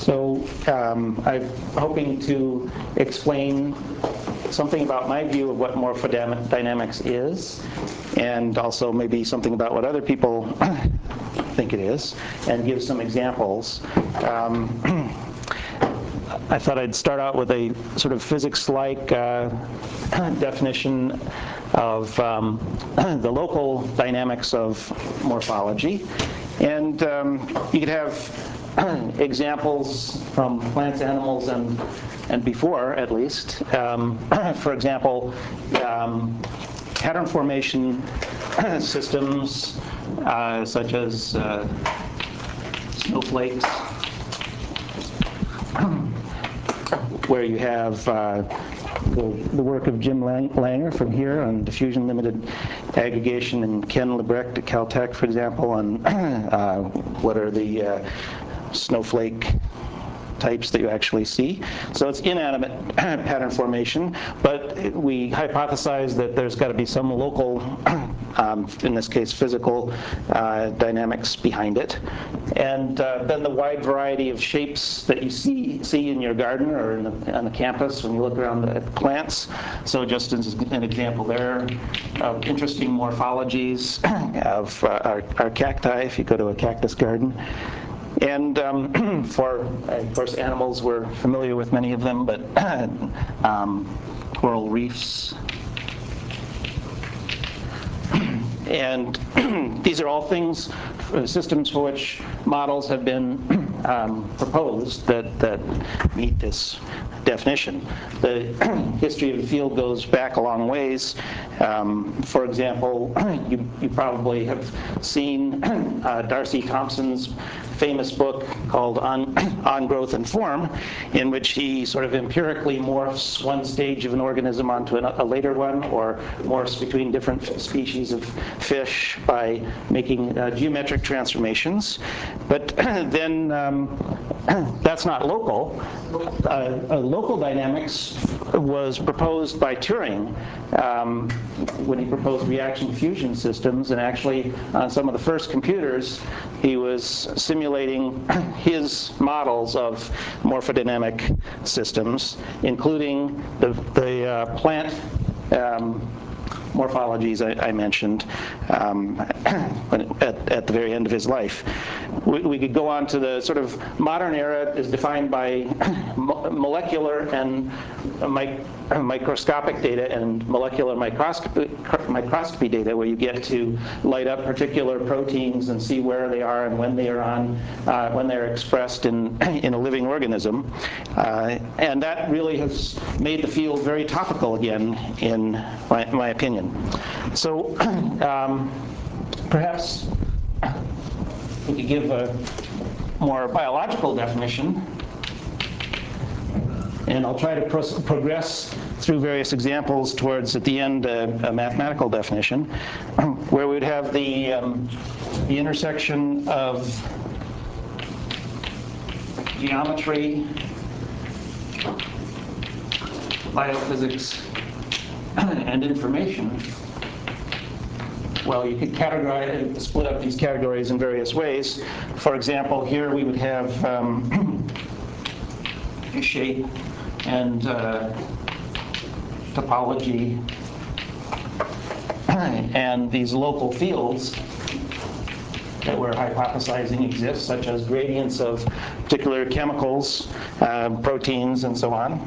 So I'm hoping to explain something about my view of what morphodynamics is, and also maybe something about what other people think it is, and give some examples. I thought I'd start out with a sort of physics-like definition of the local dynamics of morphology. And you could have examples from plants, animals, and before, at least. For example, pattern formation systems such as snowflakes, where you have the work of Jim Langer from here on diffusion limited aggregation, and Ken Lebrecht at Caltech, for example, on what are the snowflake types that you actually see. So it's inanimate pattern formation, but we hypothesize that there's got to be some local, in this case physical, dynamics behind it. And then the wide variety of shapes that you see in your garden or on the campus when you look around at plants. So just as an example there of interesting morphologies of our cacti, if you go to a cactus garden. And for, of course, animals, we're familiar with many of them, but coral reefs. And these are all things, systems for which models have been proposed that meet this definition. The history of the field goes back a long ways. For example, you probably have seen Darcy Thompson's famous book called On Growth and Form, in which he sort of empirically morphs one stage of an organism onto a later one, or morphs between different species of fish by making geometric transformations. But then that's not local. Local dynamics was proposed by Turing when he proposed reaction fusion systems, and actually on some of the first computers he was simulating his models of morphodynamic systems, including the plant morphologies I mentioned at the very end of his life. We could go on to the sort of modern era is defined by molecular and microscopic data and molecular microscopy data, where you get to light up particular proteins and see where they are and when they are when they're expressed in a living organism. And that really has made the field very topical again, in my opinion. So perhaps we could give a more biological definition, and I'll try to progress through various examples towards, at the end, a mathematical definition, where we'd have the intersection of geometry, biophysics, and information. Well, you could split up these categories in various ways. For example, here we would have shape and topology and these local fields that we're hypothesizing exist, such as gradients of particular chemicals, proteins, and so on.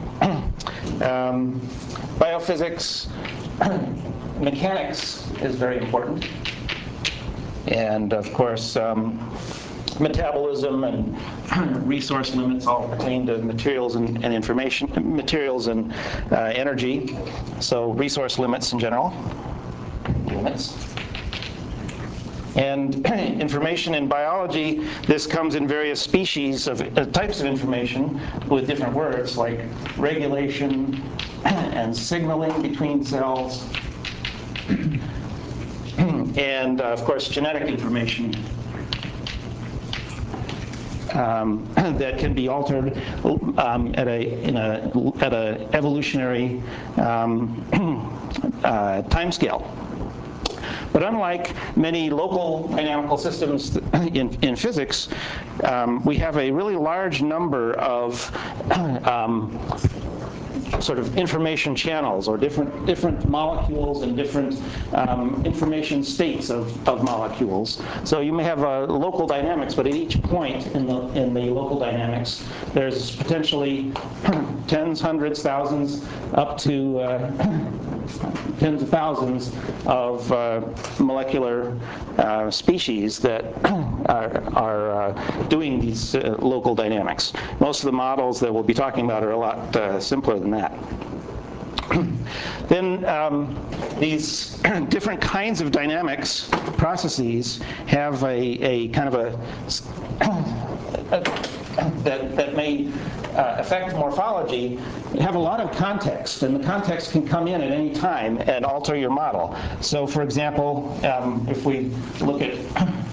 Biophysics, mechanics is very important. And of course, metabolism and resource limits all pertain to materials and information, materials and energy. So resource limits in general, limits. And information in biology, this comes in various species of types of information with different words, like regulation and signaling between cells, and of course genetic information that can be altered at a evolutionary time scale. But unlike many local dynamical systems in physics, we have a really large number of sort of information channels, or different molecules and different information states of molecules. So you may have local dynamics, but at each point in the local dynamics, there's potentially tens, hundreds, thousands, up to tens of thousands of molecular species that are doing these local dynamics. Most of the models that we'll be talking about are a lot simpler than that. Then these different kinds of dynamics processes have a kind of that may affect morphology, have a lot of context, and the context can come in at any time and alter your model. So for example, if we look at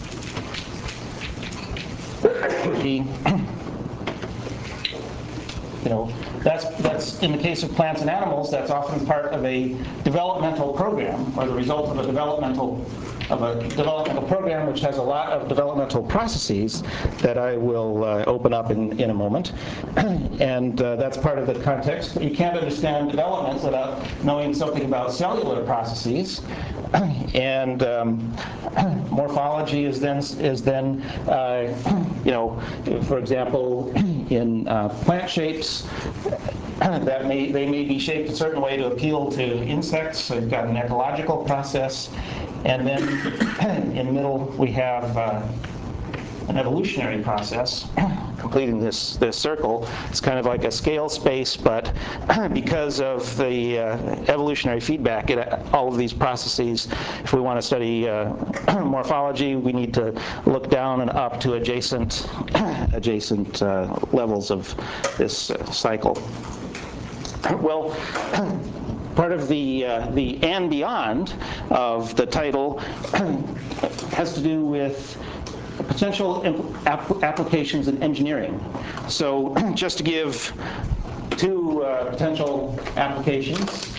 that's in the case of plants and animals, that's often part of a developmental program, or the result of a developmental program which has a lot of developmental processes that I will open up in a moment. And that's part of the context. You can't understand development without knowing something about cellular processes. And morphology is then for example, in plant shapes, they may be shaped a certain way to appeal to insects. So you've got an ecological process. And then in the middle, we have an evolutionary process completing this circle. It's kind of like a scale space, but because of the evolutionary feedback, all of these processes, if we want to study morphology, we need to look down and up to adjacent levels of this cycle. Well, part of the and beyond of the title has to do with potential applications in engineering. So just to give two potential applications.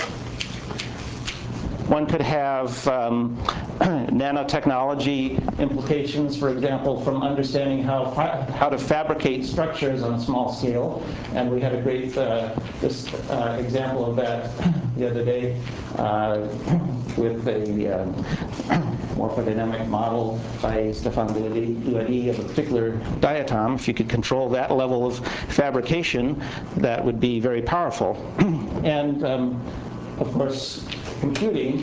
One could have nanotechnology implications, for example, from understanding how to fabricate structures on a small scale. And we had a great example of that the other day with a morphodynamic model by Stéphane Douady of a particular diatom. If you could control that level of fabrication, that would be very powerful. And of course, computing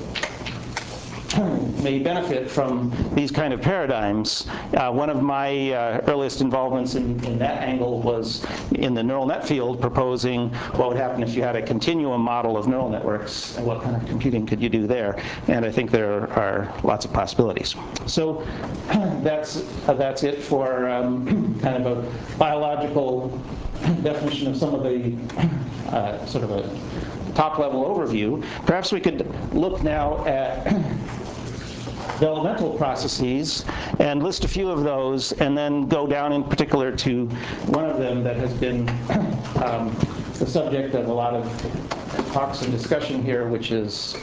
may benefit from these kind of paradigms. One of my earliest involvements in that angle was in the neural net field, proposing what would happen if you had a continuum model of neural networks, and what kind of computing could you do there. And I think there are lots of possibilities. So that's it for kind of a biological definition of some of the sort of a top-level overview. Perhaps we could look now at developmental processes and list a few of those, and then go down in particular to one of them that has been the subject of a lot of talks and discussion here, which is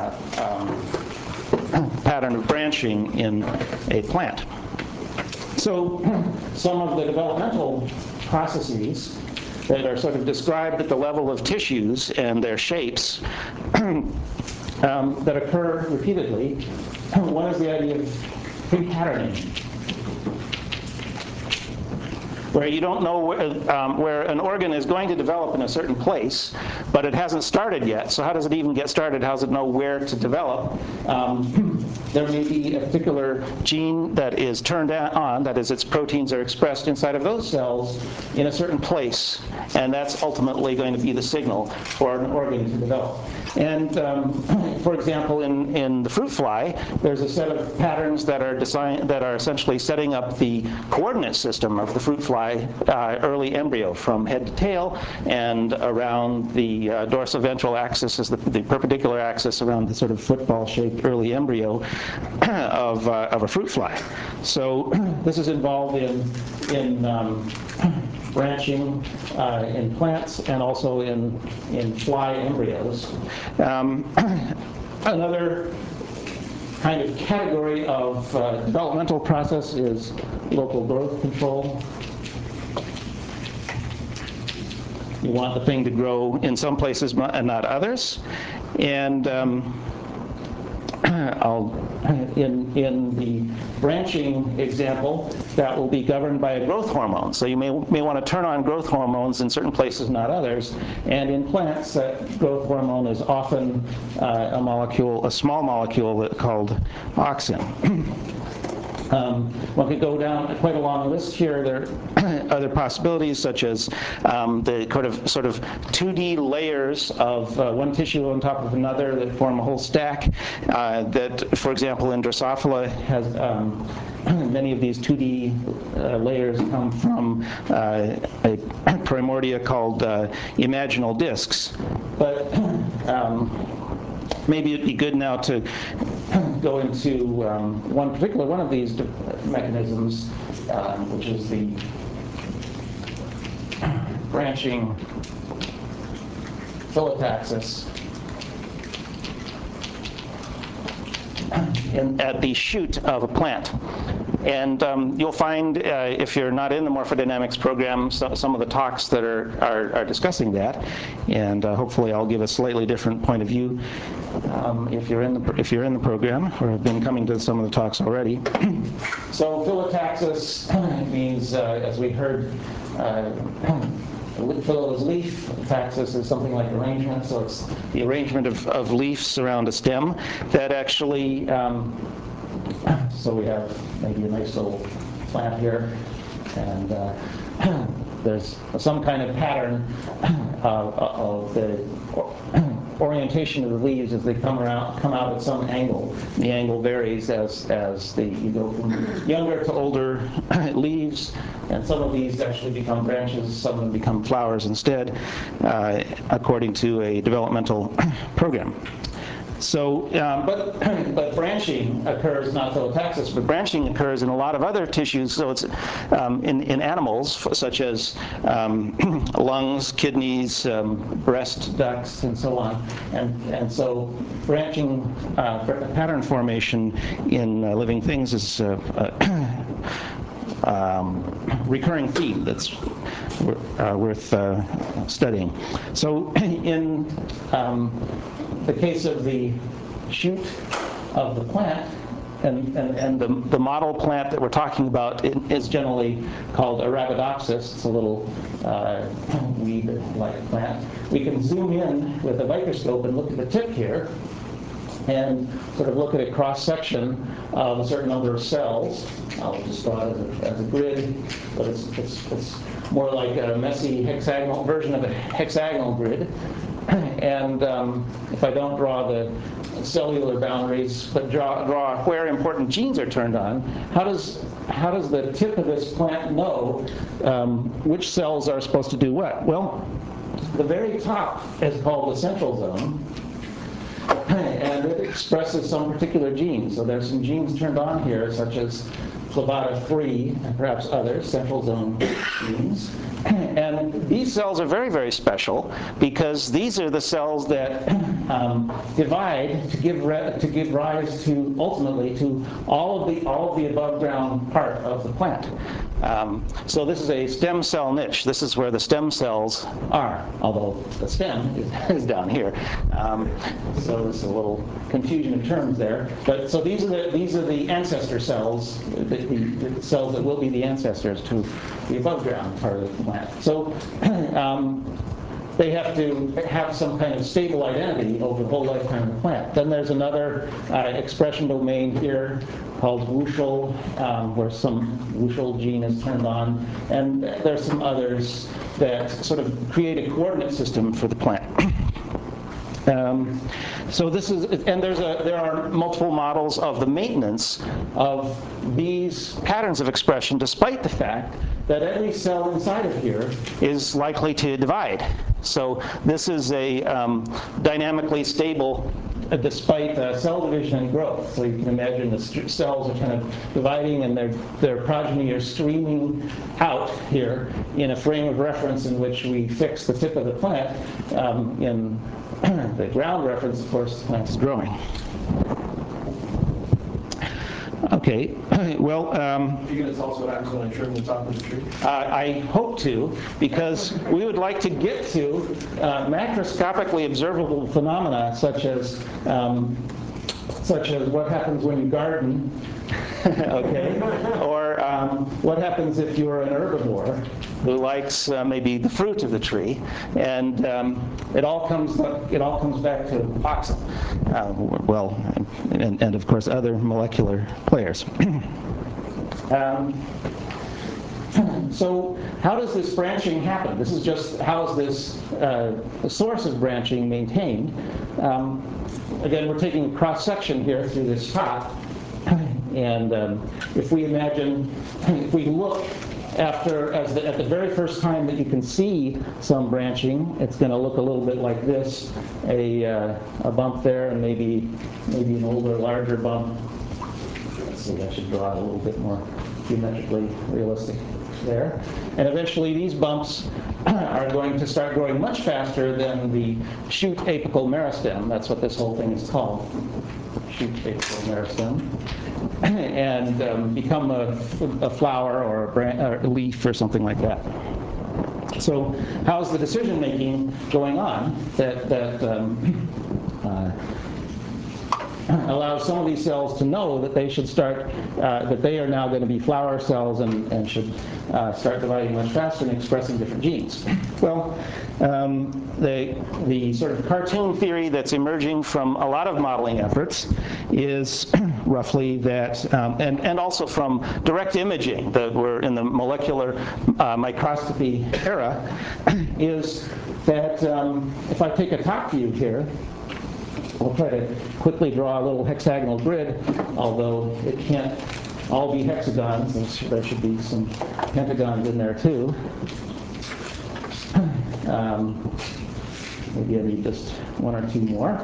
pattern of branching in a plant. So some of the developmental processes that are sort of described at the level of tissues and their shapes that occur repeatedly. One is the idea of pre-patterning, where you don't know where an organ is going to develop in a certain place, but it hasn't started yet. So how does it even get started? How does it know where to develop? There may be a particular gene that is turned on, that is, its proteins are expressed inside of those cells in a certain place, and that's ultimately going to be the signal for an organ to develop. And for example, in the fruit fly, there's a set of patterns that are essentially setting up the coordinate system of the fruit fly early embryo, from head to tail, and around the dorsoventral axis is the perpendicular axis around the sort of football-shaped early embryo of a fruit fly. So this is involved in branching in plants and also in fly embryos. Another kind of category of developmental process is local growth control. You want the thing to grow in some places and not others. And in the branching example, that will be governed by a growth hormone. So you may want to turn on growth hormones in certain places, not others. And in plants, that growth hormone is often a small molecule called auxin. One could go down quite a long list here. There are other possibilities, such as the sort of 2D layers of one tissue on top of another that form a whole stack. That, for example, in Drosophila has many of these 2D layers come from a primordia called imaginal discs. But maybe it'd be good now to go into one of these mechanisms, which is the branching phyllotaxis at the shoot of a plant. And you'll find, if you're not in the morphodynamics program, some of the talks that are discussing that. And hopefully I'll give a slightly different point of view if you're in the program, or have been coming to some of the talks already. So phyllotaxis means, as we heard, phyllo is leaf, taxis is something like arrangement, so it's the arrangement of leaves around a stem that actually, so we have maybe a nice little plant here, and there's some kind of pattern of the orientation of the leaves as they come out at some angle. The angle varies as you go from younger to older leaves, and some of these actually become branches, some of them become flowers instead, according to a developmental program. So, but branching occurs, not phyllotaxis, but branching occurs in a lot of other tissues. So it's in animals, such as lungs, kidneys, breast ducts, and so on. And so branching, pattern formation in living things is recurring theme that's worth studying. So in the case of the shoot of the plant, and the model plant that we're talking about is generally called Arabidopsis. It's a little weed-like plant. We can zoom in with a microscope and look at the tip here, and sort of look at a cross-section of a certain number of cells. I'll just draw it as a grid, but it's more like a messy hexagonal version of a hexagonal grid. And if I don't draw the cellular boundaries, but draw where important genes are turned on, how does the tip of this plant know which cells are supposed to do what? Well, the very top is called the central zone, and it expresses some particular genes. So there's some genes turned on here, such as Clavata3 and perhaps others, central zone genes. And these cells are very, very special because these are the cells that divide to give rise to, ultimately, to all of the above ground part of the plant. So this is a stem cell niche. This is where the stem cells are, although the stem is down here. So there's a little confusion of terms there. But so these are the ancestor cells, the cells that will be the ancestors to the above ground part of the plant. So they have to have some kind of stable identity over the whole lifetime of the plant. Then there's another expression domain here called Wuschel, where some Wuschel gene is turned on, and there's some others that sort of create a coordinate system for the plant. So this is, and there are multiple models of the maintenance of these patterns of expression, despite the fact that every cell inside of here is likely to divide. So this is a dynamically stable, despite cell division and growth. So you can imagine the cells are kind of dividing, and their progeny are streaming out here in a frame of reference in which we fix the tip of the plant. In the ground reference, of course, the plant is growing. Okay, well, Are you going to tell us what happens when I trim the top of the tree? I hope to, because we would like to get to macroscopically observable phenomena such as what happens when you garden, okay, or what happens if you're an herbivore who likes maybe the fruit of the tree, and it all comes back to oxen, and of course other molecular players. So how does this branching happen? This is just how is this source of branching maintained? Again, we're taking a cross-section here through this top, and if we look at the very first time that you can see some branching, it's going to look a little bit like this, a bump there, and maybe an older, larger bump. Let's see, I should draw it a little bit more geometrically realistic there. And eventually these bumps are going to start growing much faster than the shoot apical meristem. That's what this whole thing is called, shoot apical meristem. And become a flower or a leaf or something like that. So how's the decision making going on that allows some of these cells to know that they should start, that they are now going to be flower cells and should start dividing much faster and expressing different genes? Well, the sort of cartoon theory that's emerging from a lot of modeling efforts is roughly that, and also from direct imaging, that we're in the molecular microscopy era, is that if I take a top view here, I'll try to quickly draw a little hexagonal grid, although it can't all be hexagons. There should be some pentagons in there too. Maybe I need just one or two more.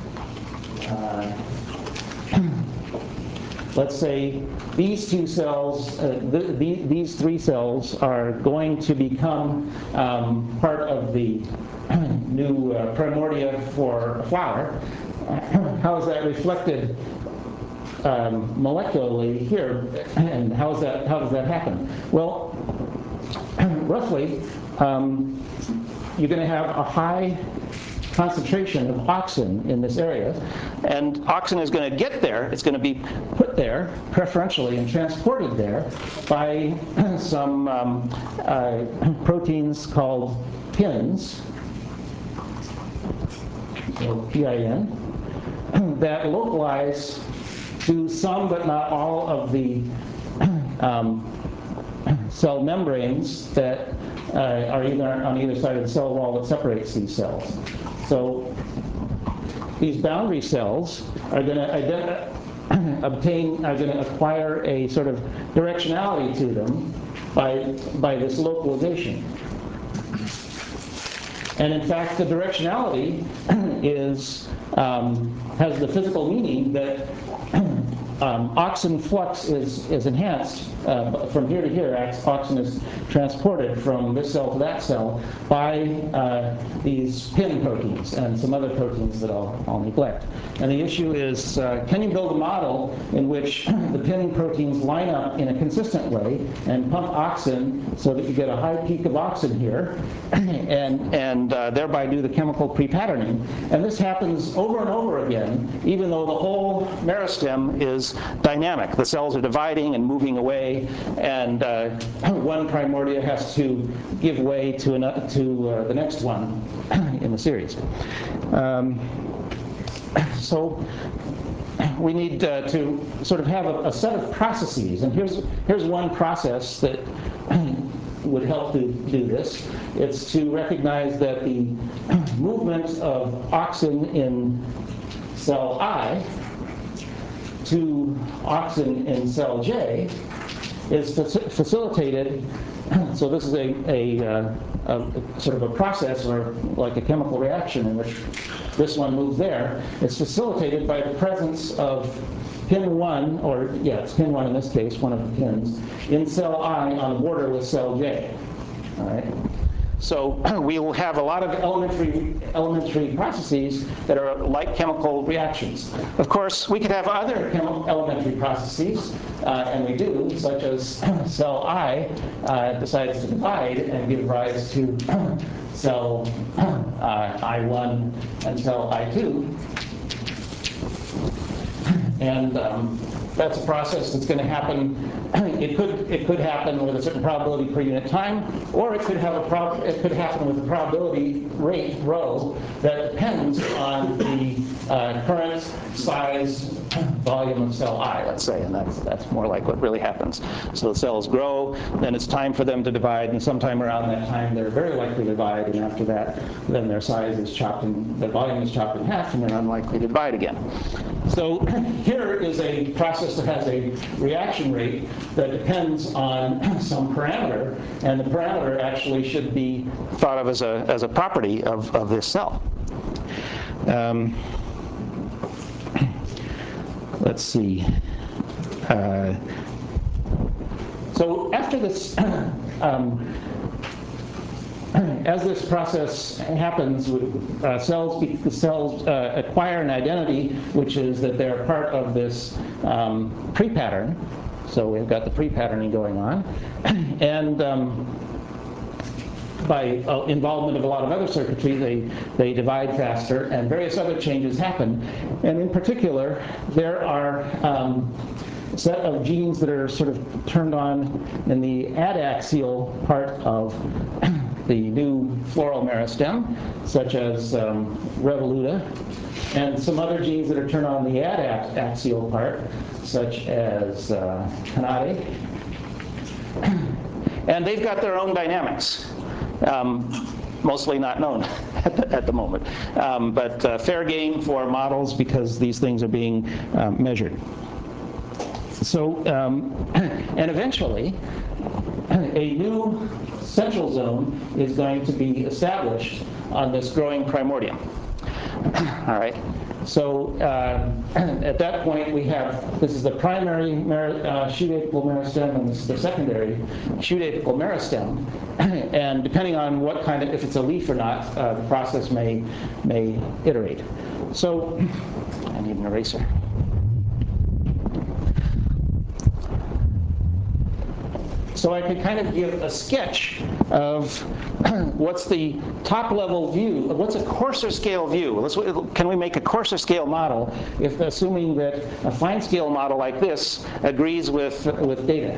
Let's say these two cells, these three cells are going to become part of the new primordia for a flower. How is that reflected molecularly here, and how does that happen? Well, roughly, you're going to have a high concentration of auxin in this area, and auxin is going to get there. It's going to be put there preferentially and transported there by some proteins called pins, so PIN, that localize to some but not all of the cell membranes that are either on either side of the cell wall that separates these cells. So these boundary cells are going to acquire a sort of directionality to them by this localization. And in fact, the directionality has the physical meaning that auxin flux is enhanced from here to here. Auxin is transported from this cell to that cell by these pin proteins and some other proteins that I'll neglect. And the issue is, can you build a model in which the pin proteins line up in a consistent way and pump auxin so that you get a high peak of auxin here, and thereby do the chemical pre-patterning? And this happens over and over again, even though the whole meristem is dynamic. The cells are dividing and moving away, and one primordia has to give way to the next one in the series. So we need to sort of have a set of processes, and here's one process that would help to do this. It's to recognize that the movement of auxin in cell I to auxin in cell J is facilitated. So this is a sort of a process, or like a chemical reaction in which this one moves there. It's facilitated by the presence of pin 1, or yeah, it's pin 1 in this case, one of the pins, in cell I on the border with cell J. All right. So we will have a lot of elementary processes that are like chemical reactions. Of course, we could have other elementary processes, and we do, such as cell I decides to divide and give rise to cell I1 and cell I2. And that's a process that's going to happen. It could happen with a certain probability per unit time, or it could happen with a probability rate rho that depends on the current size volume of cell I, let's say, and that's more like what really happens. So the cells grow, then it's time for them to divide, and sometime around that time they're very likely to divide, and after that, then their size is chopped and their volume is chopped in half, and they're unlikely to divide again. So here is a process that has a reaction rate that depends on some parameter, and the parameter actually should be thought of as a property of this cell. Let's see. So after this, as this process happens, the cells acquire an identity, which is that they're part of this pre-pattern. So we've got the pre-patterning going on. And by involvement of a lot of other circuitry, they divide faster, and various other changes happen. And in particular, there are a set of genes that are sort of turned on in the adaxial part of the new floral meristem, such as revoluta, and some other genes that are turned on the adaxial part, such as Canade. And they've got their own dynamics. Mostly not known at the moment, but fair game for models because these things are being measured. So, and eventually, a new central zone is going to be established on this growing primordium. All right. So at that point, we have, this is the primary shoot apical meristem, and this is the secondary shoot apical meristem. And depending on what kind of, if it's a leaf or not, the process may iterate. So I need an eraser. So I could kind of give a sketch of what's the top level view, what's a coarser scale view. Can we make a coarser scale model if assuming that a fine scale model like this agrees with data?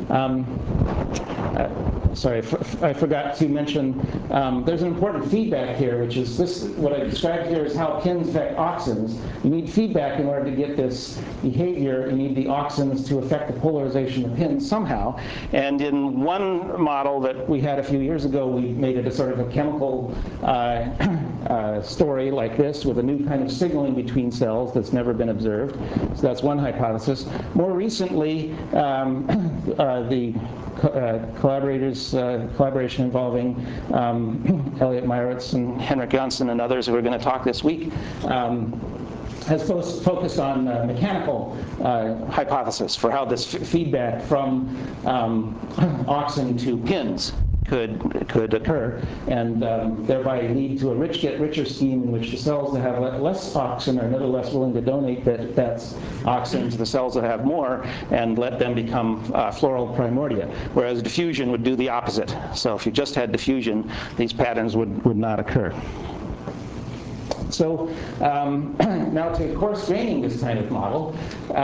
Sorry, I forgot to mention, there's an important feedback here, which is this, what I described here is how pins affect auxins. You need feedback in order to get this behavior. You need the auxins to affect the polarization of pins somehow. And in one model that we had a few years ago, we made it a sort of a chemical story like this with a new kind of signaling between cells that's never been observed. So that's one hypothesis. More recently, the collaboration involving Elliot Meyerowitz and Henrik Jansson and others who are going to talk this week, has focused on mechanical hypothesis for how this feedback from auxin to pins could occur, and thereby lead to a get richer scheme in which the cells that have less auxin are never less willing to donate that auxin to the cells that have more and let them become floral primordia, whereas diffusion would do the opposite. So if you just had diffusion, these patterns would not occur. So now to coarse graining this kind of model,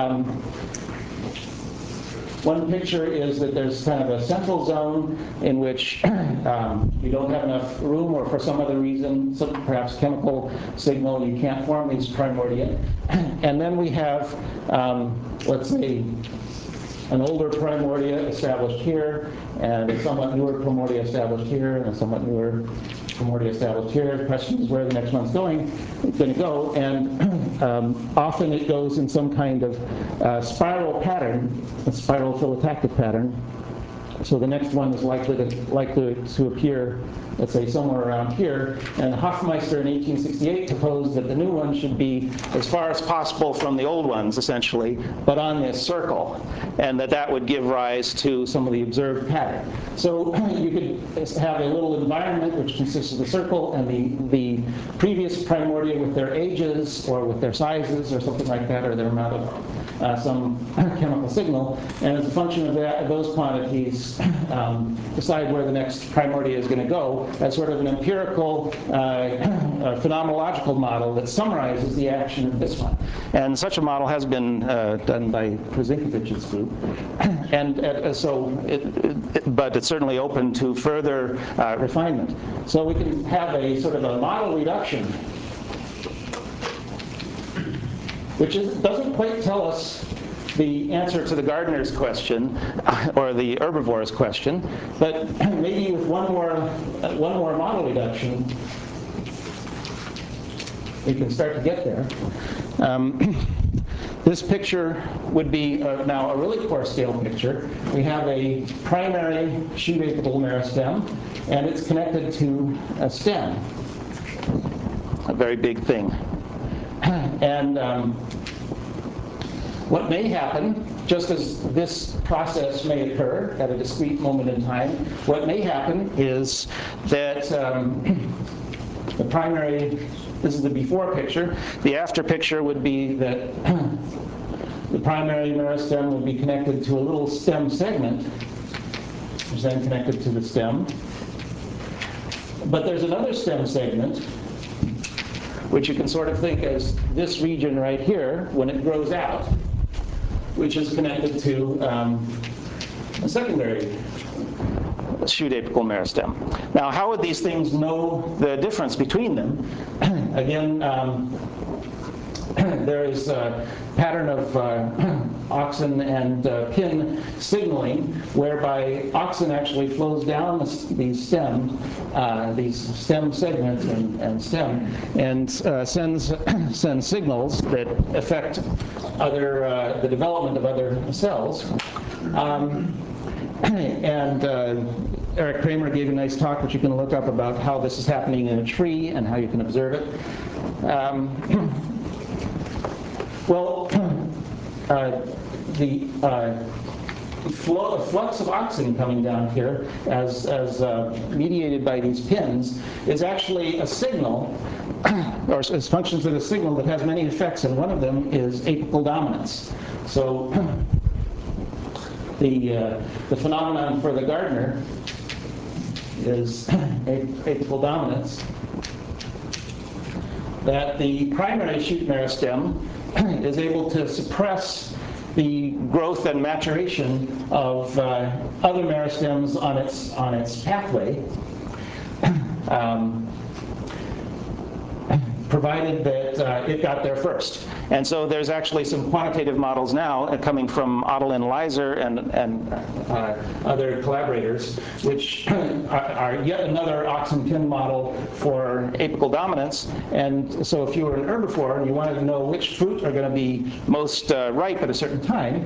one picture is that there's kind of a central zone in which you don't have enough room, or for some other reason, some perhaps chemical signal, you can't form these primordia. And then we have, let's say, an older primordia established here, and a somewhat newer primordia established here, and a somewhat newer primordia established here. The question is where the next one's going to go, and often it goes in some kind of spiral pattern, a spiral phylotactic pattern, So the next one is likely to appear, let's say, somewhere around here. And Hofmeister in 1868 proposed that the new one should be as far as possible from the old ones, essentially, but on this circle, and that would give rise to some of the observed pattern. So you could have a little environment which consists of the circle and the previous primordia with their ages or with their sizes or something like that, or their amount of some chemical signal, and as a function of those quantities, decide where the next primordia is going to go as sort of an empirical phenomenological model that summarizes the action of this one. And such a model has been done by Krzyzewski's group, but it's certainly open to further refinement. So we can have a sort of a model reduction, which doesn't quite tell us the answer to the gardener's question or the herbivore's question, but maybe with one more model reduction, we can start to get there. This picture would be now a really coarse scale picture. We have a primary shoot-apical meristem, and it's connected to a stem, a very big thing. And what may happen, just as this process may occur at a discrete moment in time, what may happen is that the primary, this is the before picture, the after picture would be that the primary meristem would be connected to a little stem segment, which is then connected to the stem. But there's another stem segment, which you can sort of think as this region right here, when it grows out, which is connected to a secondary shoot-apical meristem. Now, how would these things know the difference between them? Again, there is a pattern of auxin and pin signaling, whereby auxin actually flows down these stem segments and stem, and sends signals that affect the development of other cells. Eric Kramer gave a nice talk, which you can look up, about how this is happening in a tree and how you can observe it. The flux of auxin coming down here, as mediated by these pins, is actually a signal, or as functions of a signal that has many effects, and one of them is apical dominance. So the phenomenon for the gardener is apical dominance, that the primary shoot meristem is able to suppress the growth and maturation of other meristems on its pathway, provided that it got there first. And so there's actually some quantitative models now coming from Ottolin Leiser and other collaborators, which are yet another auxin pin model for apical dominance. And so if you were an herbivore and you wanted to know which fruit are going to be most ripe at a certain time,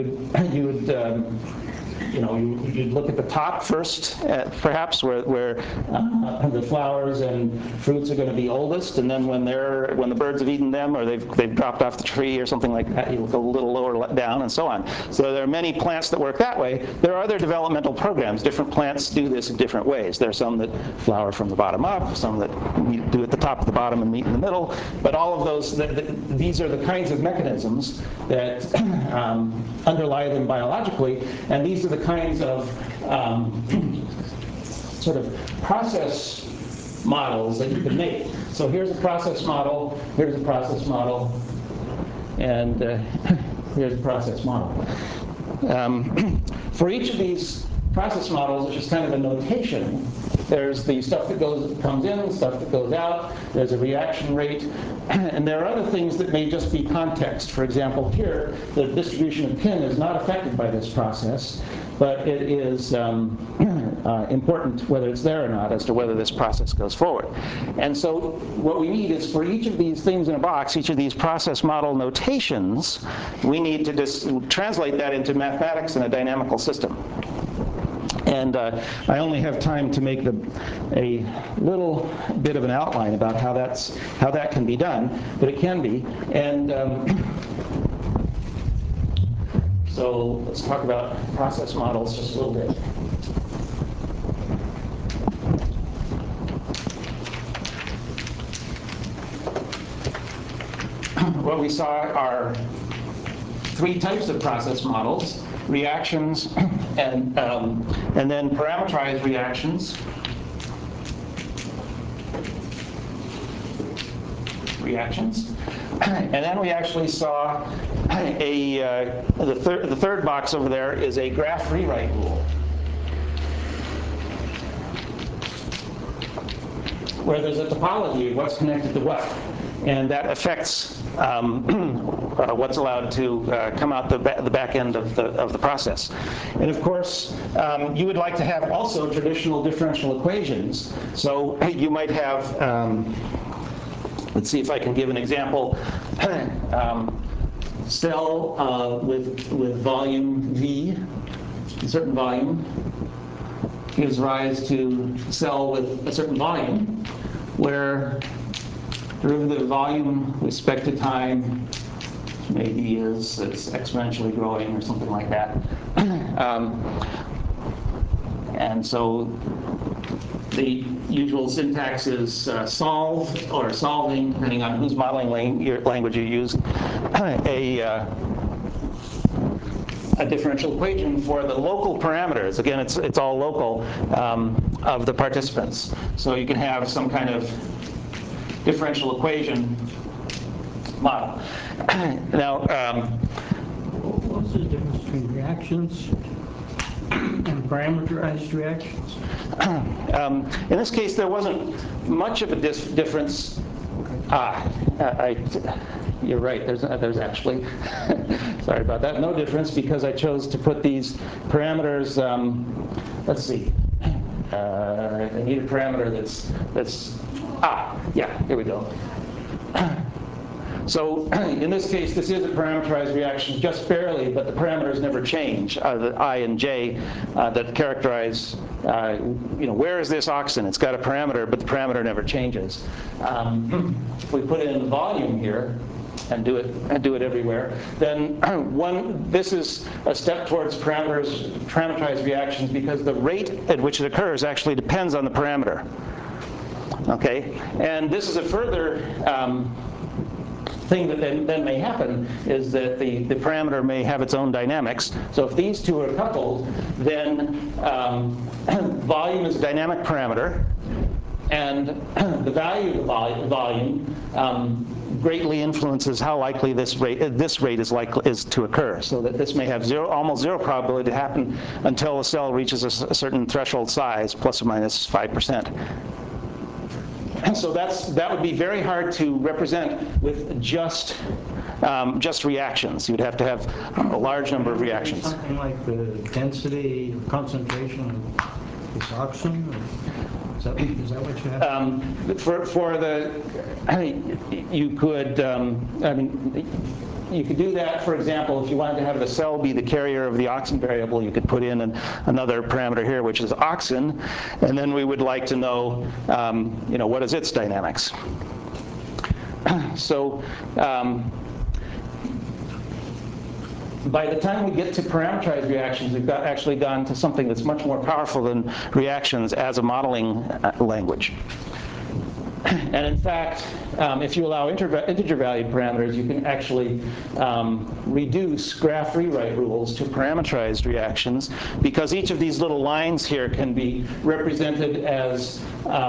you'd look at the top first, perhaps, where the flowers and fruits are going to be oldest, and then when the birds have eaten them or they've dropped off the tree or something like that, you look a little lower down, and so on. So there are many plants that work that way. There are other developmental programs. Different plants do this in different ways. There are some that flower from the bottom up, some that do at the top of the bottom and meet in the middle. But all of those, these are the kinds of mechanisms that underlie them biologically, and these are the kinds of sort of process models that you can make. So here's a process model, here's a process model, and here's a process model. For each of these process models, which is kind of a notation, there's the stuff that comes in, stuff that goes out, there's a reaction rate, and there are other things that may just be context. For example, here, the distribution of pin is not affected by this process, but it is important whether it's there or not as to whether this process goes forward. And so what we need is, for each of these things in a box, each of these process model notations, we need to just translate that into mathematics in a dynamical system. And I only have time to make a little bit of an outline about how that can be done, but it can be. And so let's talk about process models just a little bit. What we saw are three types of process models: reactions, and then parameterized reactions. And then we actually saw the third box over there is a graph rewrite rule, where there's a topology of what's connected to what, and that affects what's allowed to come out the back end of the process. And of course, you would like to have also traditional differential equations. So you might have, let's see if I can give an example. Cell with volume V, a certain volume, gives rise to cell with a certain volume, where derivative volume with respect to time maybe is exponentially growing or something like that. And so the usual syntax is solve or solving, depending on whose modeling language you use, a differential equation for the local parameters. Again, it's all local of the participants. So you can have some kind of differential equation model. Now, what's the difference between reactions and parameterized reactions? In this case, there wasn't much of a difference. You're right. There's actually, sorry about that, no difference, because I chose to put these parameters. Let's see. I need a parameter that's yeah, here we go. So in this case, this is a parameterized reaction just barely, but the parameters never change. The I and J that characterize, where is this oxen? It's got a parameter, but the parameter never changes. If we put in volume here and do it everywhere, then this is a step towards parameterized reactions, because the rate at which it occurs actually depends on the parameter. Okay, and this is a further thing that then may happen, is that the parameter may have its own dynamics. So if these two are coupled, then volume is a dynamic parameter, and the value of the volume greatly influences how likely this rate is to occur. So that this may have almost zero probability to happen until a cell reaches a certain threshold size, plus or minus 5%. So that would be very hard to represent with just reactions. You'd have to have a large number of reactions. Something like the density or concentration of this oxen? Is that what you have? You could, you could do that. For example, if you wanted to have the cell be the carrier of the oxen variable, you could put in another parameter here, which is oxen, and then we would like to know, what is its dynamics. So by the time we get to parameterized reactions, we've actually gone to something that's much more powerful than reactions as a modeling language. And in fact, if you allow integer-valued parameters, you can actually reduce graph rewrite rules to parameterized reactions, because each of these little lines here can be represented as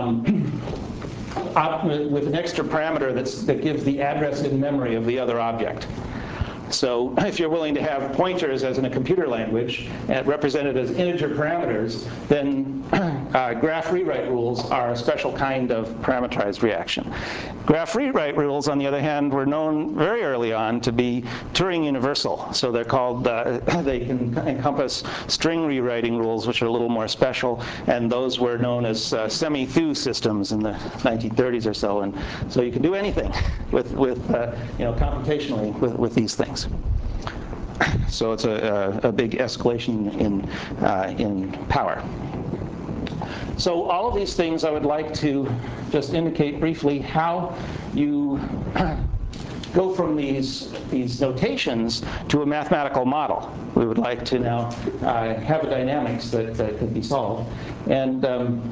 with an extra parameter that gives the address in memory of the other object. So if you're willing to have pointers, as in a computer language, represented as integer parameters, then graph rewrite rules are a special kind of parameterized reaction. Graph rewrite rules, on the other hand, were known very early on to be Turing universal. So they're called, they can encompass string rewriting rules, which are a little more special, and those were known as semi-Thu systems in the 1930s or so. And so you can do anything with computationally with these things. So it's a big escalation in power. So all of these things I would like to just indicate briefly how you go from these notations to a mathematical model. We would like to now have a dynamics that could be solved. And the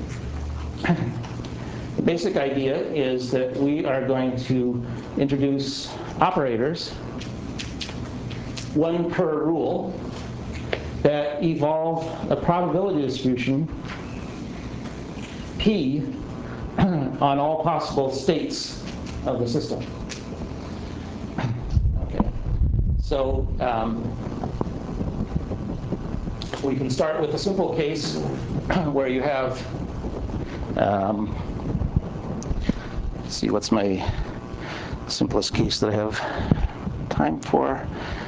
basic idea is that we are going to introduce operators, one per rule, that evolve a probability distribution P on all possible states of the system. Okay. So we can start with a simple case where you have, let's see, what's my simplest case that I have time for?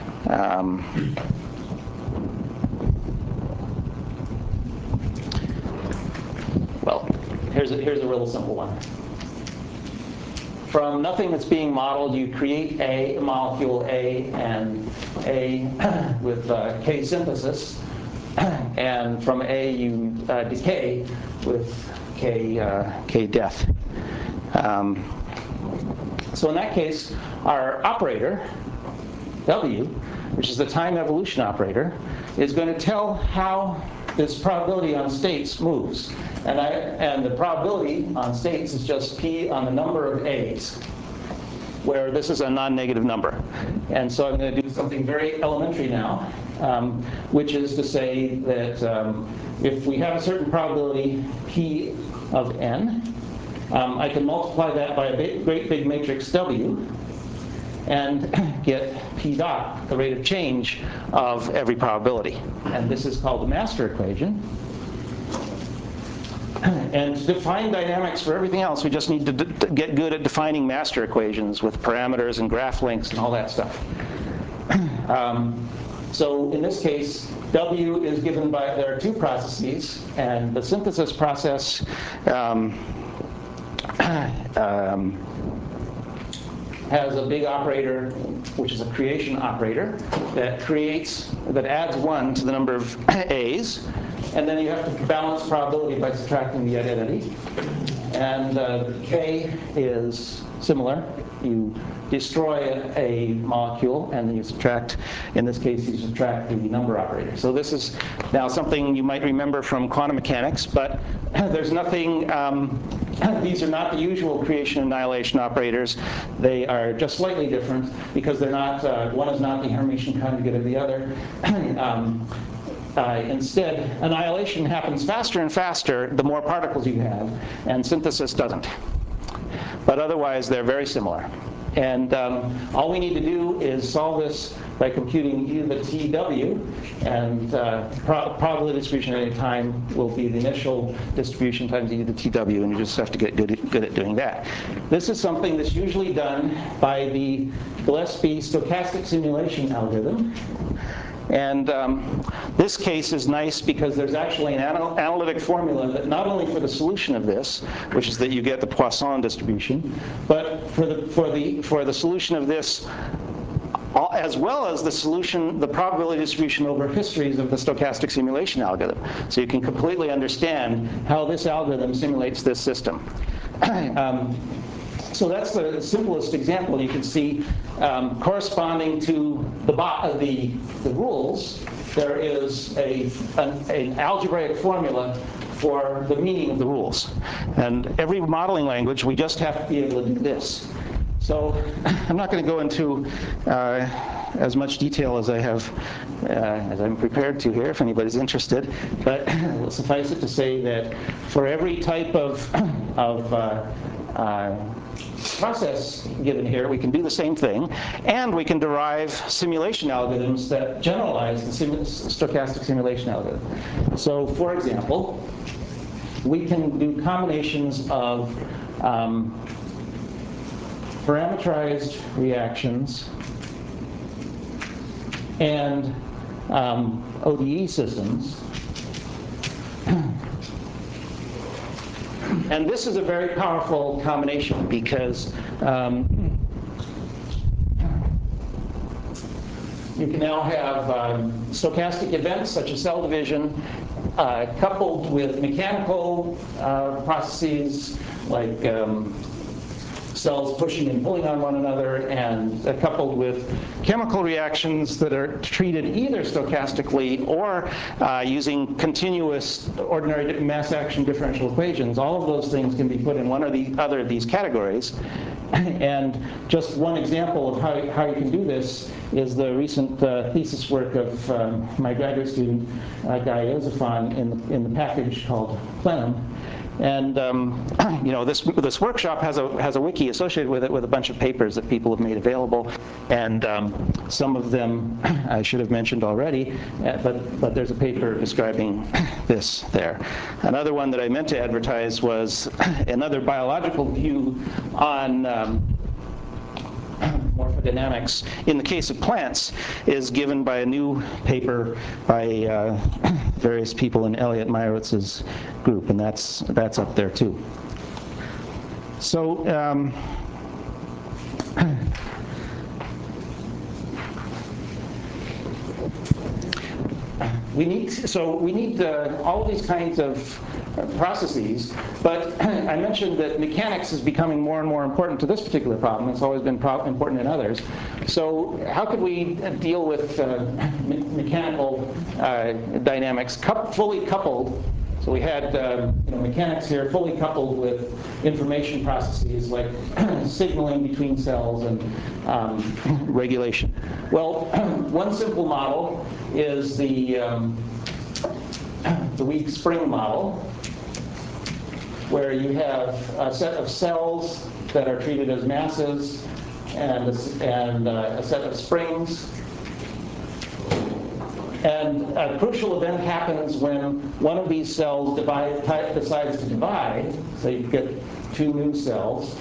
Well, here's a real simple one. From nothing that's being modeled, you create a molecule A and A with K synthesis, and from A you decay with K death. So in that case, our operator, W, which is the time evolution operator, is going to tell how this probability on states moves. And the probability on states is just P on the number of A's, where this is a non-negative number. And so I'm going to do something very elementary now, which is to say that if we have a certain probability P of n, I can multiply that by a great big matrix W, and get P dot, the rate of change of every probability. And this is called the master equation. And to define dynamics for everything else, we just need to get good at defining master equations with parameters and graph lengths and all that stuff. So in this case, W is given by, there are two processes, and the synthesis process has a big operator, which is a creation operator, that adds 1 to the number of A's, and then you have to balance probability by subtracting the identity. And K is similar. You destroy a molecule, and then you subtract, in this case, you subtract the number operator. So this is now something you might remember from quantum mechanics, but there's nothing, these are not the usual creation and annihilation operators. They are just slightly different because they're not, one is not the Hermitian conjugate of the other. Instead, annihilation happens faster and faster the more particles you have, and synthesis doesn't. But otherwise, they're very similar. And all we need to do is solve this by computing e to the TW, and probability distribution at any time will be the initial distribution times e to the TW, and you just have to get good at doing that. This is something that's usually done by the Gillespie stochastic simulation algorithm. And this case is nice because there's actually an analytic formula that not only for the solution of this, which is that you get the Poisson distribution, but for the solution of this, as well as the solution, the probability distribution over histories of the stochastic simulation algorithm. So you can completely understand how this algorithm simulates this system. So that's the simplest example. You can see corresponding to the rules, there is an algebraic formula for the meaning of the rules. And every modeling language, we just have to be able to do this. So I'm not going to go into as much detail as as I'm prepared to here, if anybody's interested. But suffice it to say that for every type of process given here, we can do the same thing, and we can derive simulation algorithms that generalize the stochastic simulation algorithm. So, for example, we can do combinations of parameterized reactions and ODE systems. And this is a very powerful combination because you can now have stochastic events such as cell division coupled with mechanical processes like cells pushing and pulling on one another, and coupled with chemical reactions that are treated either stochastically or using continuous ordinary mass action differential equations. All of those things can be put in one or the other of these categories. And just one example of how you can do this is the recent thesis work of my graduate student, Guy Yosefan, in the package called Plenum. And you know, this workshop has a wiki associated with it with a bunch of papers that people have made available, and some of them I should have mentioned already, but there's a paper describing this there. Another one that I meant to advertise was another biological view on morphodynamics in the case of plants is given by a new paper by various people in Elliot Meyerowitz's group, and that's up there too. So we need all of these kinds of processes, but I mentioned that mechanics is becoming more and more important to this particular problem. It's always been important in others. So how could we deal with mechanical dynamics fully coupled? So we had mechanics here fully coupled with information processes like signaling between cells and regulation. Well, one simple model is the weak spring model, where you have a set of cells that are treated as masses and a set of springs. And a crucial event happens when one of these cells decides to divide, so you get two new cells.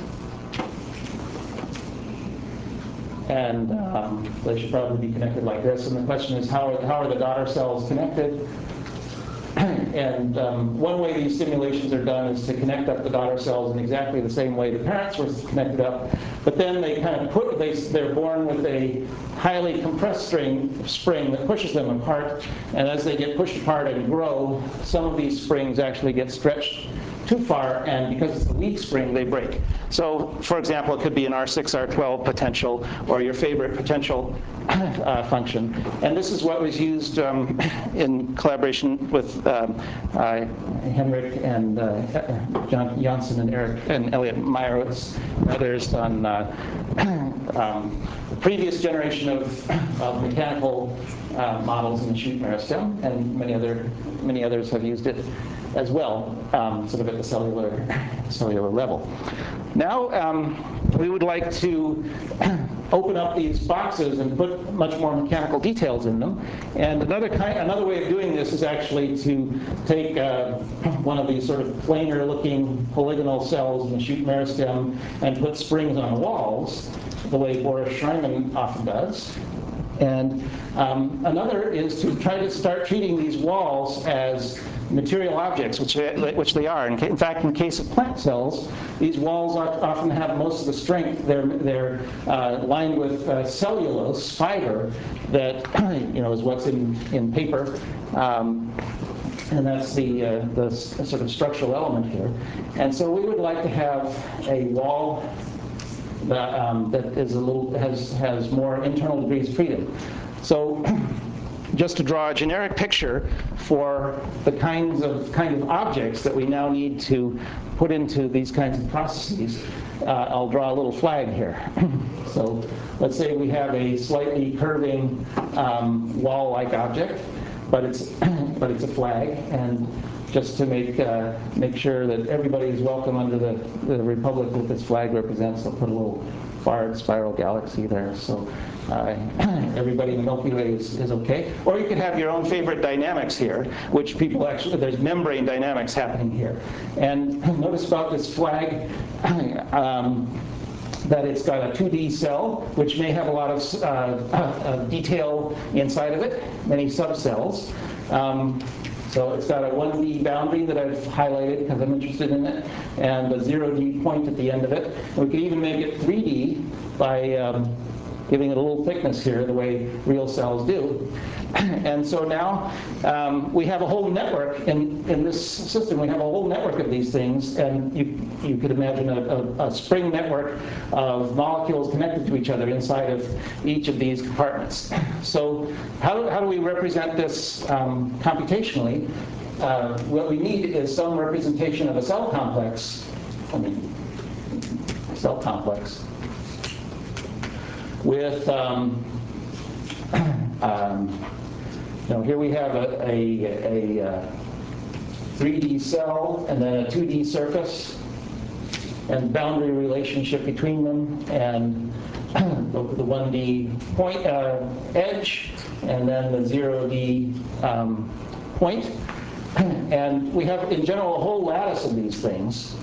And they should probably be connected like this. And the question is, how are the daughter cells connected? And one way these simulations are done is to connect up the daughter cells in exactly the same way the parents were connected up, but then they kind of they're born with a highly compressed spring that pushes them apart, and as they get pushed apart and grow, some of these springs actually get stretched too far, and because it's a weak spring, they break. So, for example, it could be an R6, R12 potential, or your favorite potential function. And this is what was used in collaboration with Henrik and John Janssen and Eric and Elliot Meyerowitz and others on the previous generation of mechanical models in the shoot meristem, and many others have used it as well, sort of at the cellular level. Now we would like to open up these boxes and put much more mechanical details in them. And another way of doing this is actually to take one of these sort of planar-looking polygonal cells in the shoot meristem and put springs on the walls, the way Boris Schreiman often does. And another is to try to start treating these walls as material objects, which they are. In fact, in the case of plant cells, these walls often have most of the strength. They're lined with cellulose fiber that is what's in paper. And that's the sort of structural element here. And so we would like to have a wall that is has more internal degrees of freedom. So just to draw a generic picture for the kind of objects that we now need to put into these kinds of processes, I'll draw a little flag here. So let's say we have a slightly curving wall-like object, but it's a flag, and just to make sure that everybody is welcome under the republic that this flag represents, I'll put a little barred spiral galaxy there, so everybody in the Milky Way is okay. Or you could have your own favorite dynamics here, which people actually, there's membrane dynamics happening here. And notice about this flag, that it's got a 2D cell, which may have a lot of detail inside of it, many subcells. So it's got a 1D boundary that I've highlighted because I'm interested in it, and a 0D point at the end of it. And we could even make it 3D by giving it a little thickness here, the way real cells do. And so now we have a whole network in this system. We have a whole network of these things, and you could imagine a spring network of molecules connected to each other inside of each of these compartments. So how do we represent this computationally? What we need is some representation of a cell complex. Cell complex with here we have a 3D cell and then a 2D surface and boundary relationship between them, and the 1D point edge, and then the 0D point. And we have, in general, a whole lattice of these things,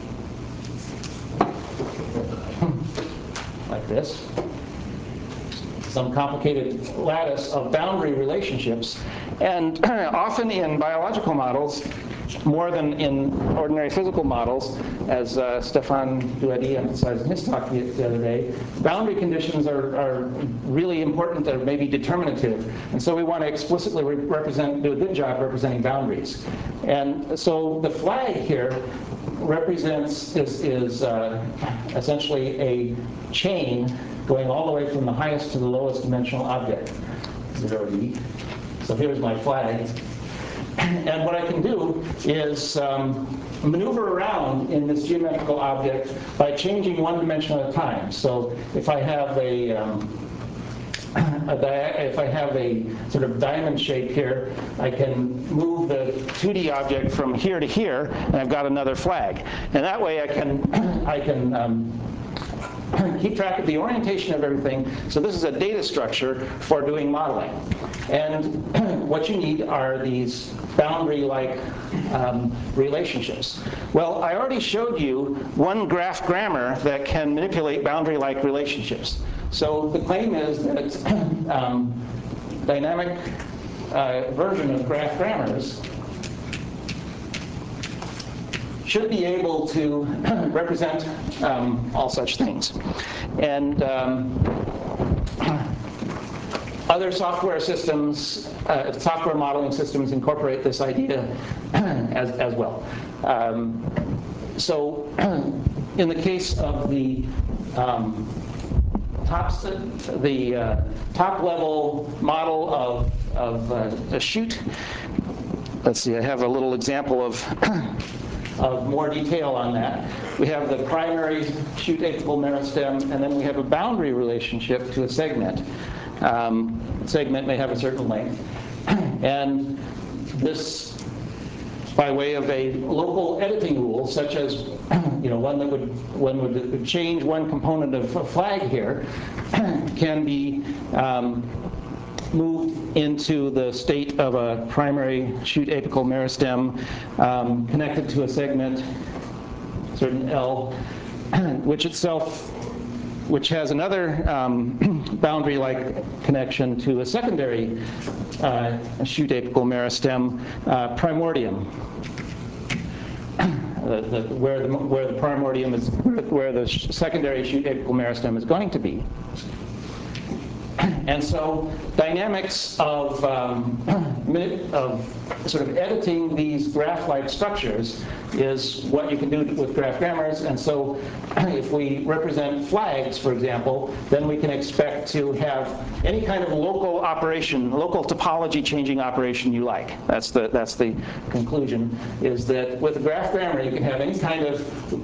like this. Some complicated lattice of boundary relationships. And often in biological models, more than in ordinary physical models, as Stéphane Douady emphasized in his talk the other day, boundary conditions are really important. They're maybe determinative. And so we want to explicitly do a good job representing boundaries. And so the flag here represents, is essentially a chain going all the way from the highest to the lowest dimensional object, 0D. So here's my flag. And what I can do is maneuver around in this geometrical object by changing one dimension at a time. So if I have a sort of diamond shape here, I can move the 2D object from here to here, and I've got another flag. And that way I can keep track of the orientation of everything. So this is a data structure for doing modeling. And what you need are these boundary-like relationships. Well, I already showed you one graph grammar that can manipulate boundary-like relationships. So the claim is that dynamic version of graph grammars should be able to represent all such things. And other software systems, software modeling systems incorporate this idea as well. So in the case of the top level model of a chute, let's see, I have a little example of more detail on that. We have the primary chute apical meristem, and then we have a boundary relationship to a segment. Segment may have a certain length. And this, by way of a local editing rule, such as one that would change one component of a flag here, can be moved into the state of a primary chute apical meristem connected to a segment, certain L, which has another boundary-like connection to a secondary chute apical meristem, primordium. Where the primordium is, where the secondary chute apical meristem is going to be. And so dynamics of sort of editing these graph-like structures is what you can do with graph grammars. And so if we represent flags, for example, then we can expect to have any kind of local operation, local topology changing operation you like. That's the conclusion, is that with a graph grammar you can have any kind of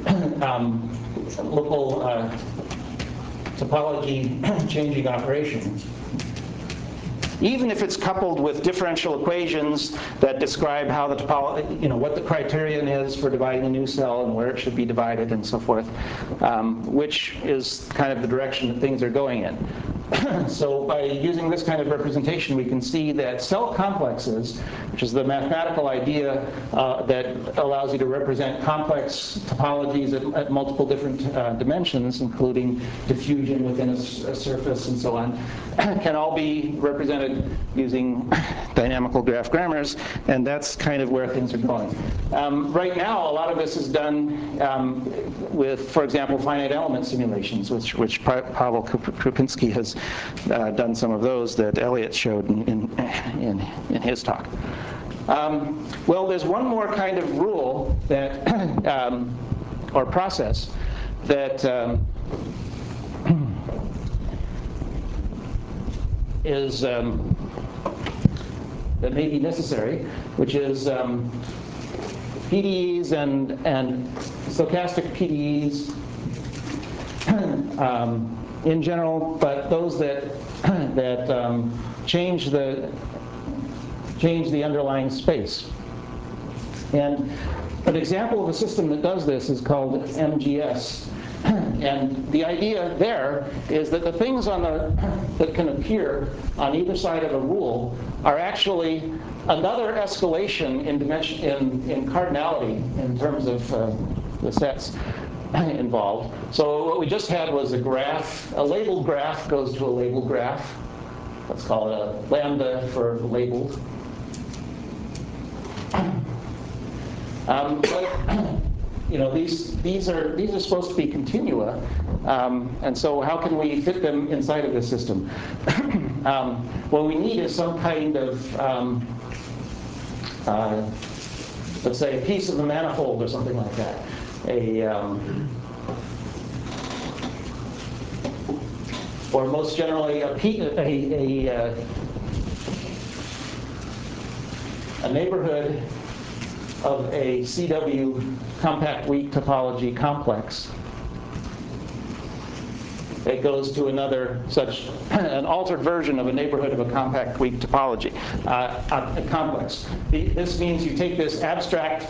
local topology changing operation, even if it's coupled with differential equations that describe how the topology, what the criterion is for dividing a new cell and where it should be divided and so forth, which is kind of the direction that things are going in. So by using this kind of representation, we can see that cell complexes, which is the mathematical idea that allows you to represent complex topologies at multiple different dimensions, including diffusion within a surface and so on, can all be represented using dynamical graph grammars, and that's kind of where things are going. Right now, a lot of this is done with, for example, finite element simulations, which Pavel Krupinski has done some of those that Elliot showed in his talk. Well, there's one more kind of rule that, or process that is that may be necessary, which is PDEs and stochastic PDEs in general, but those that change the underlying space. And an example of a system that does this is called MGS. And the idea there is that the things that can appear on either side of a rule are actually another escalation in dimension in cardinality in terms of the sets involved. So what we just had was a graph. A labeled graph goes to a labeled graph. Let's call it a lambda for labeled. But you know, these are supposed to be continua, and so how can we fit them inside of this system? What we need is some kind of, let's say, a piece of the manifold or something like that. Or most generally, a neighborhood of a CW compact weak topology complex. It goes to another such, an altered version of a neighborhood of a compact weak topology, a complex. This means you take this abstract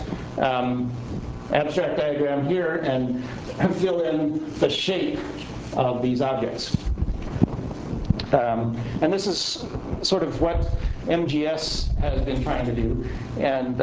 diagram here and fill in the shape of these objects. And this is sort of what MGS has been trying to do. And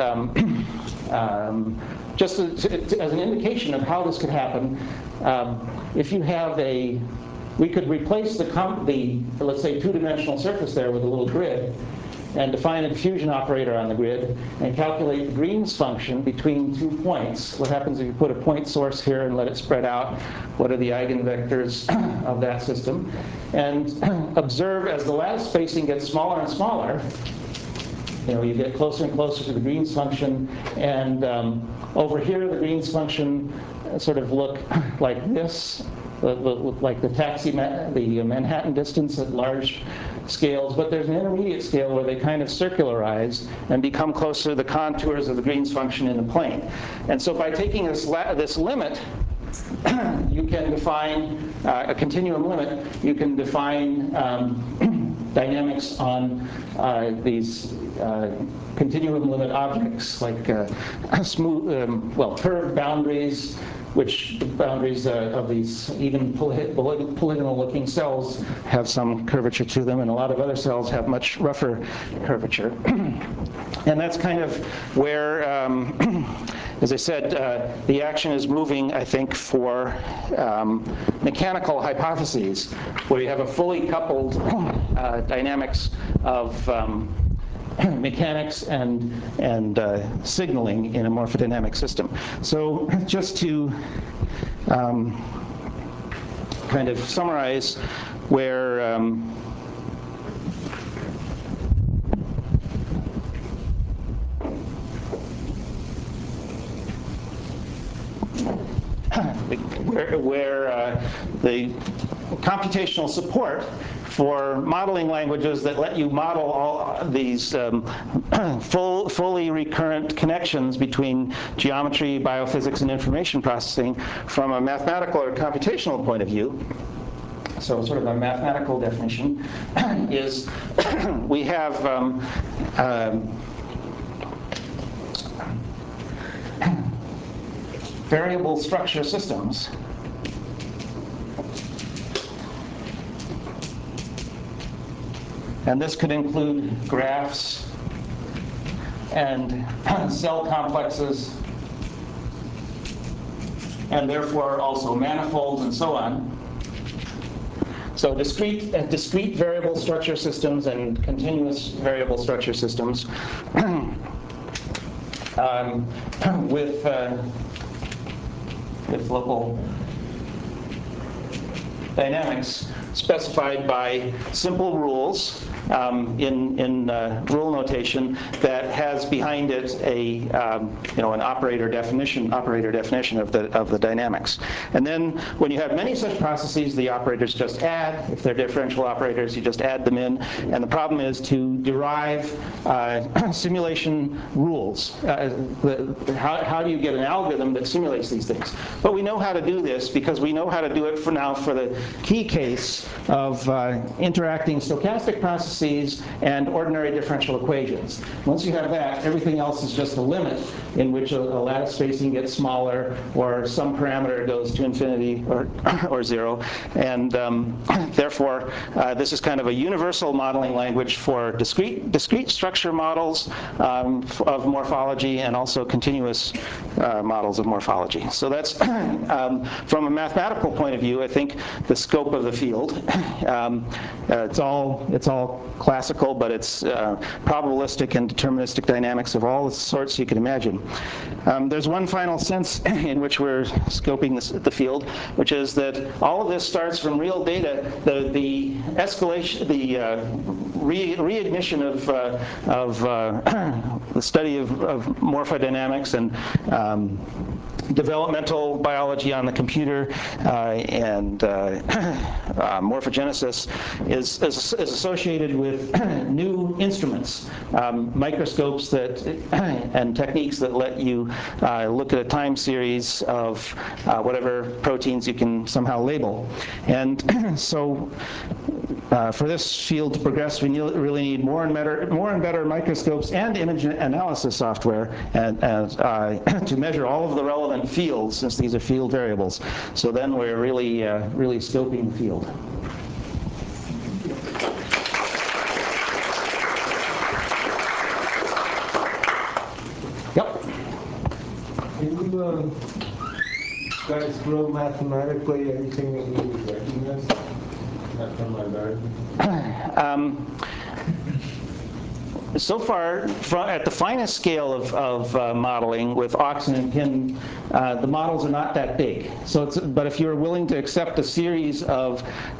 just as an indication of how this could happen, if you have we could replace the let's say, two-dimensional surface there with a little grid, and define a diffusion operator on the grid, and calculate the Green's function between 2 points. What happens if you put a point source here and let it spread out? What are the eigenvectors of that system? And observe as the lattice spacing gets smaller and smaller, you know, you get closer and closer to the Green's function, and over here the Green's function sort of look like this, like the Manhattan distance at large scales, but there's an intermediate scale where they kind of circularize and become closer to the contours of the Green's function in the plane. And so by taking this limit, you can define a continuum limit. You can define dynamics on these continuum limit objects, like smooth, curved boundaries, which the boundaries of these even polygonal-looking cells have some curvature to them, and a lot of other cells have much rougher curvature. And that's kind of where, as I said, the action is moving, I think, for mechanical hypotheses, where you have a fully coupled dynamics of mechanics and signaling in a morphodynamic system. So just to kind of summarize where the computational support for modeling languages that let you model all these fully recurrent connections between geometry, biophysics, and information processing from a mathematical or computational point of view. So sort of a mathematical definition is we have variable structure systems. And this could include graphs and cell complexes, and therefore also manifolds and so on. So discrete variable structure systems and continuous variable structure systems with local dynamics specified by simple rules in rule notation that has behind it a an operator definition of the dynamics. And then when you have many such processes, the operators just add. If they're differential operators, you just add them in. And the problem is to derive simulation rules. How do you get an algorithm that simulates these things? But we know how to do this because we know how to do it for now for the key case of interacting stochastic processes and ordinary differential equations. Once you have that, everything else is just a limit in which a lattice spacing gets smaller or some parameter goes to infinity or zero. And therefore, this is kind of a universal modeling language for discrete structure models of morphology and also continuous models of morphology. So that's, from a mathematical point of view, I think the scope of the field. It's all classical, but it's probabilistic and deterministic dynamics of all the sorts you can imagine. There's one final sense in which we're scoping the field, which is that all of this starts from real data. The escalation, the reignition of the study of morphodynamics and developmental biology on the computer and morphogenesis is associated with new instruments, microscopes and techniques that let you look at a time series of whatever proteins you can somehow label. And so for this field to progress, we really need more and better microscopes and image analysis software to measure all of the relevant fields, since these are field variables. So then we're really scoping the field. Yep. Can you guys grow mathematically anything that we would recognize? Not from my garden. So far, at the finest scale of modeling with Oxen and Pin, the models are not that big. But if you're willing to accept a series of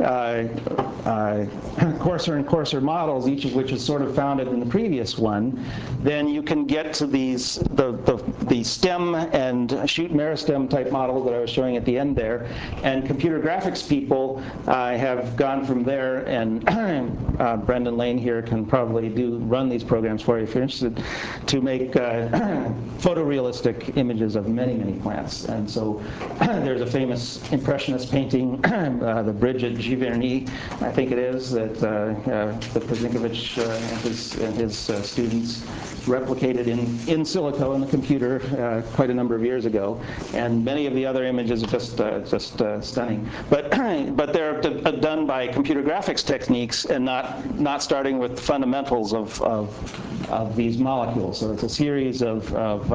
coarser and coarser models, each of which is sort of founded in the previous one, then you can get to the stem and shoot meristem type models that I was showing at the end there. And computer graphics people have gone from there, and Brendan Lane here can probably run these programs for you if you're interested, to make photorealistic images of many, many plants. And so there's a famous impressionist painting, the Bridge at Giverny, I think it is, that Pazinkovich and his students replicated in silico in the computer quite a number of years ago. And many of the other images are just stunning. But they're done by computer graphics techniques and not starting with the fundamentals of these molecules. So it's a series of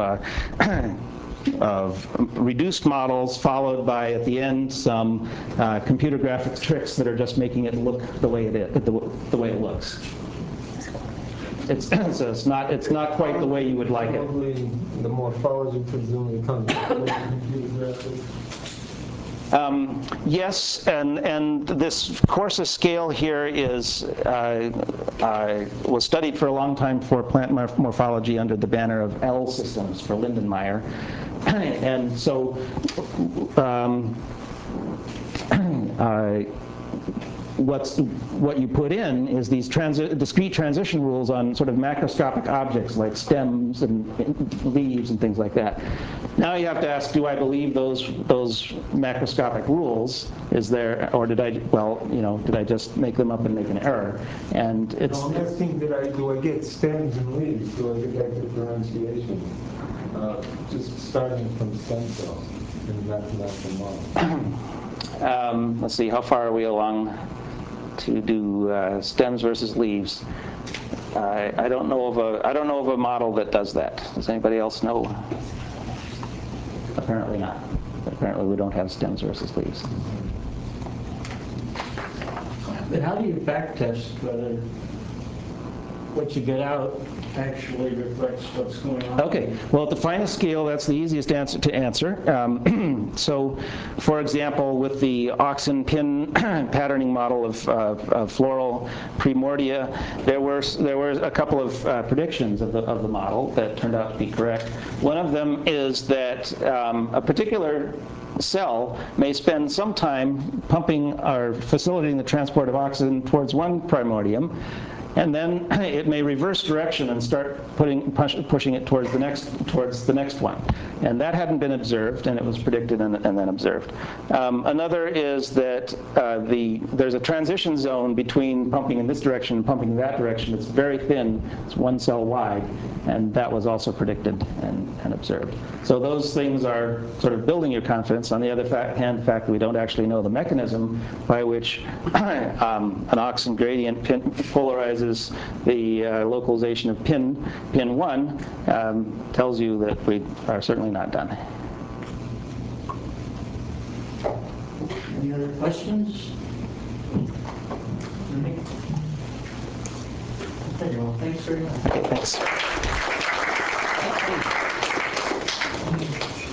reduced models followed by, at the end, some computer graphics tricks that are just making it look the way it looks. It's not quite the way you would like it. Probably the morphology presumably comes from computer graphics. Yes, and this coarsest scale here was studied for a long time for plant morphology under the banner of L systems for Lindenmayer. And so what you put in is these discrete transition rules on sort of macroscopic objects like stems and leaves and things like that. Now you have to ask, do I believe those macroscopic rules? Is there, or did I just make them up and make an error? And it's. I'm asking, do I get stems and leaves? Do I get that differentiation? Just starting from stem cells in the mathematical model. Let's see, how far are we along to do stems versus leaves? I don't know of a model that does that. Does anybody else know? Apparently not. Apparently we don't have stems versus leaves. But how do you backtest whether what you get out actually reflects what's going on. Okay, well, at the finest scale, that's the easiest answer to answer. So, for example, with the oxen pin patterning model of floral primordia, there were a couple of predictions of the model that turned out to be correct. One of them is that a particular cell may spend some time pumping or facilitating the transport of oxygen towards one primordium, and then it may reverse direction and start pushing it towards the next one. And that hadn't been observed, and it was predicted and then observed. Another is that there's a transition zone between pumping in this direction and pumping in that direction. It's very thin. It's one cell wide, and that was also predicted and observed. So those things are sort of building your confidence. On the other hand, the fact that we don't actually know the mechanism by which an oxen gradient polarizes the localization of pin 1 tells you that we are certainly not done. Any other questions? Okay, well, thanks very much. Okay, thanks.